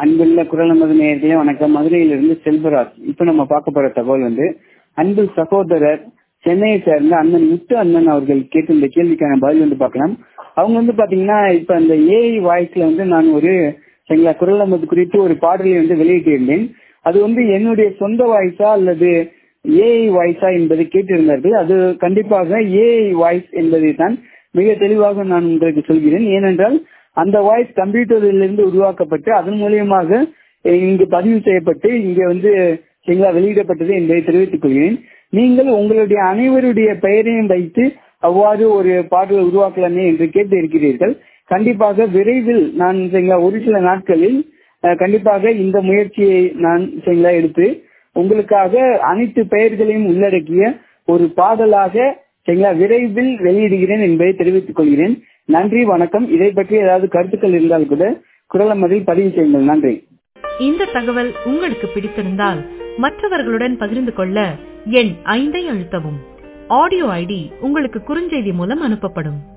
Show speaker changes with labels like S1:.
S1: அன்புள்ள குரல் நமது நேயர்களே வணக்கம். மதுரையிலிருந்து செல்வராஜ். இப்ப நம்ம பார்க்க போற தகவல் அன்பு சகோதரர் சென்னையை சேர்ந்த அண்ணன் முத்து அண்ணன் அவர்கள் கேட்டு இந்த கேள்விக்கான பதில் பார்க்கலாம். அவங்க பாத்தீங்கன்னா இப்ப அந்த ஏஐ வாய்ஸ்ல நான் ஒரு குரல் நமது குறித்து ஒரு பாடலை வெளியிட்டிருந்தேன். அது என்னுடைய சொந்த வாய்ஸா அல்லது ஏஐ வாய்ஸா என்பதை கேட்டிருந்தார்கள். அது கண்டிப்பாக ஏஐ வாய்ஸ் என்பதை தான் மிக தெளிவாக நான் உங்களுக்கு சொல்கிறேன். ஏனென்றால் அந்த வாய்ஸ் கம்ப்யூட்டரிலிருந்து உருவாக்கப்பட்டு அதன் மூலியமாக இங்கு பதிவு செய்யப்பட்டு இங்க வெளியிடப்பட்டது என்பதை தெரிவித்துக் கொள்கிறேன். நீங்கள் உங்களுடைய அனைவருடைய பெயரையும் வைத்து அவ்வாறு ஒரு பாடலை உருவாக்கலாமே என்று கேட்டு இருக்கிறீர்கள். கண்டிப்பாக விரைவில் நான் ஒரு சில நாட்களில் கண்டிப்பாக இந்த முயற்சியை நான் எடுத்து உங்களுக்காக அனைத்து பெயர்களையும் உள்ளடக்கிய ஒரு பாடலாக விரைவில் வெளியிடுகிறேன் என்பதை தெரிவித்துக் கொள்கிறேன். நன்றி, வணக்கம். இதை பற்றி ஏதாவது கருத்துக்கள் இருந்தால் கூட குரல் நமதில் பதிவு செய்யுங்கள். நன்றி.
S2: இந்த தகவல் உங்களுக்கு பிடித்திருந்தால் மற்றவர்களுடன் பகிர்ந்து கொள்ள எண் 5 அழுத்தவும். ஆடியோ ஐடி உங்களுக்கு குறுஞ்செய்தி மூலம் அனுப்பப்படும்.